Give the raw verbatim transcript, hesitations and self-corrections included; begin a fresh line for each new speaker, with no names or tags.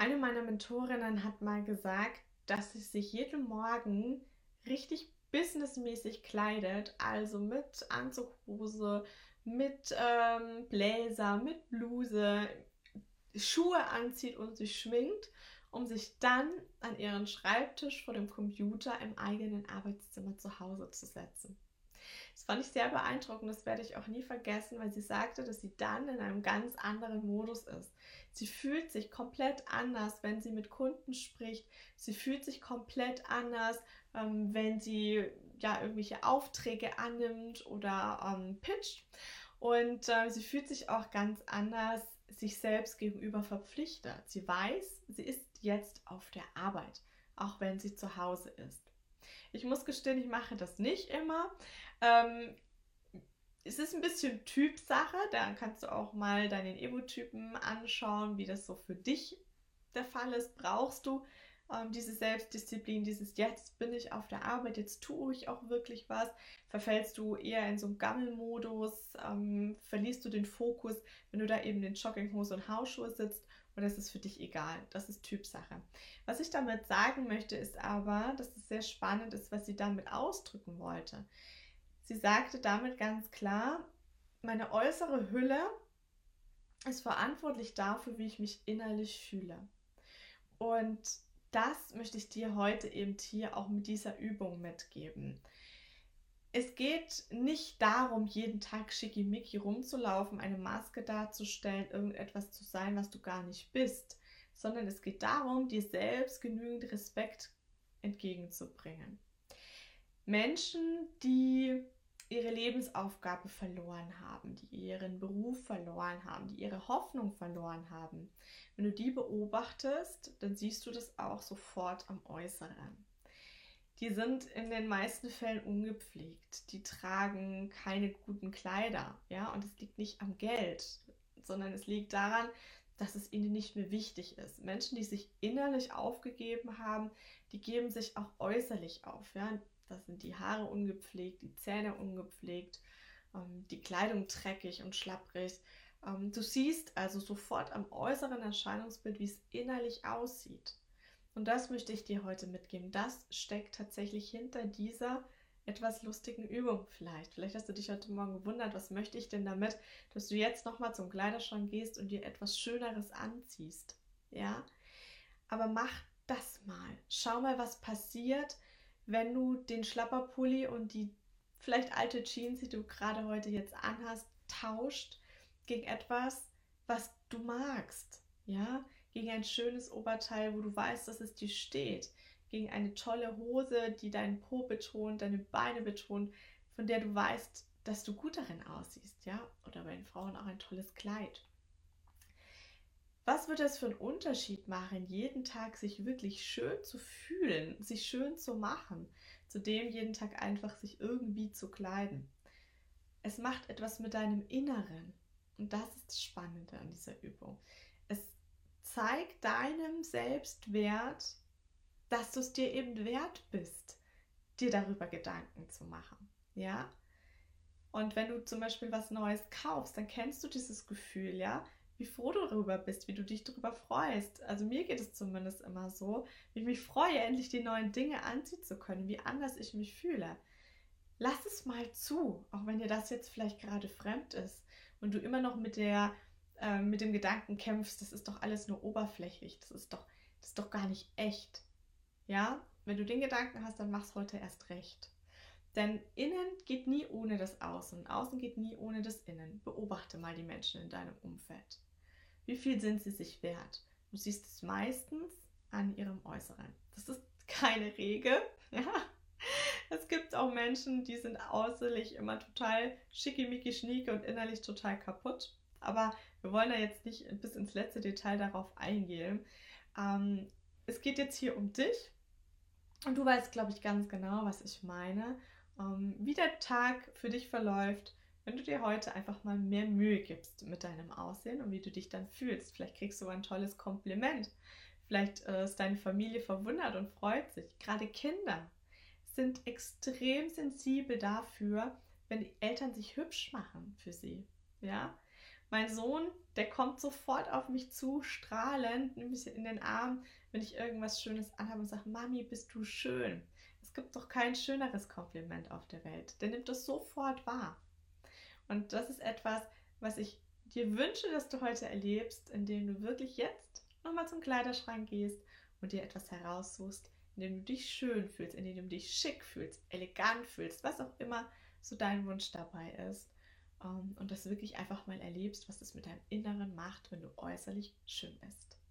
Eine meiner Mentorinnen hat mal gesagt, dass sie sich jeden Morgen richtig businessmäßig kleidet, also mit Anzughose, mit ähm, Bläser, mit Bluse, Schuhe anzieht und sich schminkt, um sich dann an ihren Schreibtisch vor dem Computer im eigenen Arbeitszimmer zu Hause zu setzen. Das fand ich sehr beeindruckend, das werde ich auch nie vergessen, weil sie sagte, dass sie dann in einem ganz anderen Modus ist. Sie fühlt sich komplett anders, wenn sie mit Kunden spricht. Sie fühlt sich komplett anders, ähm, wenn sie ja irgendwelche Aufträge annimmt oder ähm, pitcht. Und äh, sie fühlt sich auch ganz anders sich selbst gegenüber verpflichtet. Sie weiß, sie ist jetzt auf der Arbeit, auch wenn sie zu Hause ist. Ich muss gestehen, ich mache das nicht immer. Ähm, Es ist ein bisschen Typsache, da kannst du auch mal deinen Ego-Typen anschauen, wie das so für dich der Fall ist. Brauchst du ähm, diese Selbstdisziplin, dieses jetzt bin ich auf der Arbeit, jetzt tue ich auch wirklich was? Verfällst du eher in so einen Gammelmodus? Ähm, verlierst du den Fokus, wenn du da eben in Jogginghose und Hausschuhe sitzt? Oder ist es für dich egal? Das ist Typsache. Was ich damit sagen möchte, ist aber, dass es sehr spannend ist, was sie damit ausdrücken wollte. Sie sagte damit ganz klar, meine äußere Hülle ist verantwortlich dafür, wie ich mich innerlich fühle. Und das möchte ich dir heute eben hier auch mit dieser Übung mitgeben. Es geht nicht darum, jeden Tag schickimicki rumzulaufen, eine Maske darzustellen, irgendetwas zu sein, was du gar nicht bist, sondern es geht darum, dir selbst genügend Respekt entgegenzubringen. Menschen, die ihre Lebensaufgabe verloren haben, die ihren Beruf verloren haben, die ihre Hoffnung verloren haben. Wenn du die beobachtest, dann siehst du das auch sofort am Äußeren. Die sind in den meisten Fällen ungepflegt, die tragen keine guten Kleider, ja, und es liegt nicht am Geld, sondern es liegt daran, dass es ihnen nicht mehr wichtig ist. Menschen, die sich innerlich aufgegeben haben, die geben sich auch äußerlich auf, ja. Das sind die Haare ungepflegt, die Zähne ungepflegt, ähm, die Kleidung dreckig und schlapprig. Ähm, du siehst also sofort am äußeren Erscheinungsbild, wie es innerlich aussieht. Und das möchte ich dir heute mitgeben. Das steckt tatsächlich hinter dieser etwas lustigen Übung vielleicht. Vielleicht hast du dich heute Morgen gewundert, was möchte ich denn damit, dass du jetzt nochmal zum Kleiderschrank gehst und dir etwas Schöneres anziehst. Ja, aber mach das mal. Schau mal, was passiert, wenn du den Schlapperpulli und die vielleicht alte Jeans, die du gerade heute jetzt anhast, tauscht gegen etwas, was du magst. Ja, gegen ein schönes Oberteil, wo du weißt, dass es dir steht. Gegen eine tolle Hose, die deinen Po betont, deine Beine betont, von der du weißt, dass du gut darin aussiehst. Ja, oder bei den Frauen auch ein tolles Kleid. Was wird es für einen Unterschied machen, jeden Tag sich wirklich schön zu fühlen, sich schön zu machen, zudem jeden Tag einfach sich irgendwie zu kleiden? Es macht etwas mit deinem Inneren. Und das ist das Spannende an dieser Übung. Es zeigt deinem Selbstwert, dass du es dir eben wert bist, dir darüber Gedanken zu machen. Ja? Und wenn du zum Beispiel was Neues kaufst, dann kennst du dieses Gefühl, ja, wie froh du darüber bist, wie du dich darüber freust. Also mir geht es zumindest immer so, wie ich mich freue, endlich die neuen Dinge anziehen zu können, wie anders ich mich fühle. Lass es mal zu, auch wenn dir das jetzt vielleicht gerade fremd ist und du immer noch mit der, äh, mit dem Gedanken kämpfst, das ist doch alles nur oberflächlich, das ist doch, das ist doch gar nicht echt. Ja, wenn du den Gedanken hast, dann mach's heute erst recht. Denn innen geht nie ohne das Außen, außen geht nie ohne das Innen. Beobachte mal die Menschen in deinem Umfeld. Wie viel sind sie sich wert? Du siehst es meistens an ihrem Äußeren. Das ist keine Regel. Ja? Es gibt auch Menschen, die sind äußerlich immer total schickimicki schnieke und innerlich total kaputt. Aber wir wollen da jetzt nicht bis ins letzte Detail darauf eingehen. Ähm, es geht jetzt hier um dich und du weißt, glaube ich, ganz genau, was ich meine. Ähm, wie der Tag für dich verläuft, wenn du dir heute einfach mal mehr Mühe gibst mit deinem Aussehen und wie du dich dann fühlst. Vielleicht kriegst du ein tolles Kompliment. Vielleicht äh, ist deine Familie verwundert und freut sich. Gerade Kinder sind extrem sensibel dafür, wenn die Eltern sich hübsch machen für sie. Ja? Mein Sohn, der kommt sofort auf mich zu, strahlend, nimmt mich in den Arm, wenn ich irgendwas Schönes anhabe und sagt, Mami, bist du schön. Es gibt doch kein schöneres Kompliment auf der Welt. Der nimmt das sofort wahr. Und das ist etwas, was ich dir wünsche, dass du heute erlebst, indem du wirklich jetzt nochmal zum Kleiderschrank gehst und dir etwas heraussuchst, in dem du dich schön fühlst, in dem du dich schick fühlst, elegant fühlst, was auch immer so dein Wunsch dabei ist. Um, und das wirklich einfach mal erlebst, was es mit deinem Inneren macht, wenn du äußerlich schön bist.